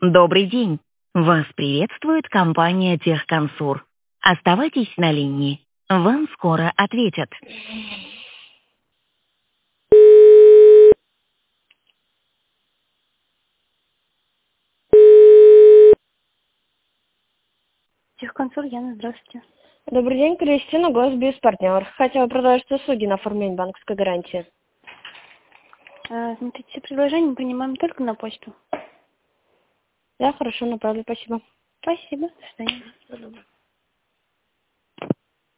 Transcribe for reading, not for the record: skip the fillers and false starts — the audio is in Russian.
Добрый день. Вас приветствует компания Техконсур. Оставайтесь на линии. Вам скоро ответят. Техконсур, Яна, здравствуйте. Добрый день, Кристина, Госбиз-партнер. Хотела продолжить услуги на оформление банковской гарантии. Смотрите, все предложения мы принимаем только на почту. Да, хорошо, направлю, спасибо. Спасибо, до свидания.